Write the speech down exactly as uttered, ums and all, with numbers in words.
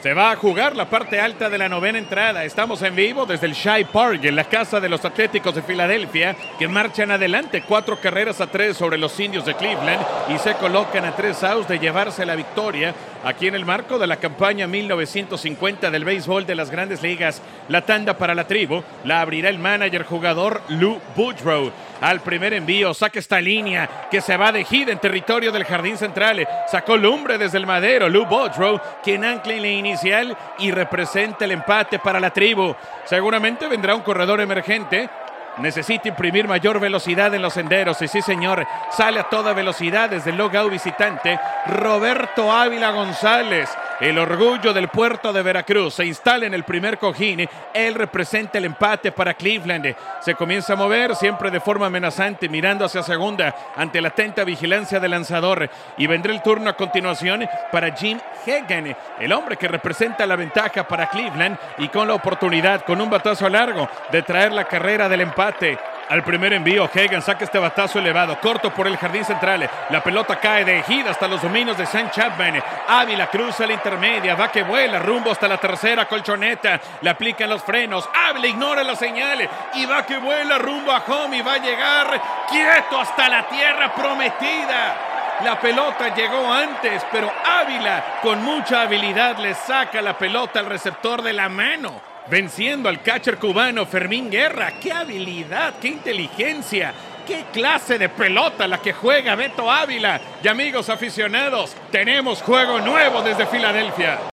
Se va a jugar la parte alta de la novena entrada. Estamos en vivo desde el Shea Park, en la casa de los Atléticos de Filadelfia, que marchan adelante cuatro carreras a tres sobre los Indios de Cleveland y se colocan a tres outs de llevarse la victoria aquí en el marco de la campaña mil novecientos cincuenta del béisbol de las Grandes Ligas. La tanda para la tribu la abrirá el manager jugador Lou Boudreau. Al primer envío, saca esta línea que se va de gira en territorio del jardín central. Sacó lumbre desde el madero Lou Boudreau, quien ancla en la inicial y representa el empate para la tribu. Seguramente vendrá un corredor emergente. Necesita imprimir mayor velocidad en los senderos. Y sí, señor, sale a toda velocidad desde el logout visitante Roberto Ávila González, el orgullo del puerto de Veracruz. Se instala en el primer cojín. Él representa el empate para Cleveland. Se comienza a mover siempre de forma amenazante, mirando hacia segunda ante la atenta vigilancia del lanzador. Y vendrá el turno a continuación para Jim Hagan, el hombre que representa la ventaja para Cleveland y con la oportunidad, con un batazo largo, de traer la carrera del empate. Al primer envío, Hagan saca este batazo elevado, corto por el jardín central. La pelota cae de gira hasta los dominios de Sam Chapman. Ávila cruza la intermedia, va que vuela rumbo hasta la tercera colchoneta. Le aplican los frenos. Ávila ignora la señal y va que vuela rumbo a home y va a llegar quieto hasta la tierra prometida. La pelota llegó antes, pero Ávila con mucha habilidad le saca la pelota al receptor de la mano, venciendo al catcher cubano Fermín Guerra. ¡Qué habilidad! ¡Qué inteligencia! ¡Qué clase de pelota la que juega Beto Ávila! Y amigos aficionados, tenemos juego nuevo desde Filadelfia.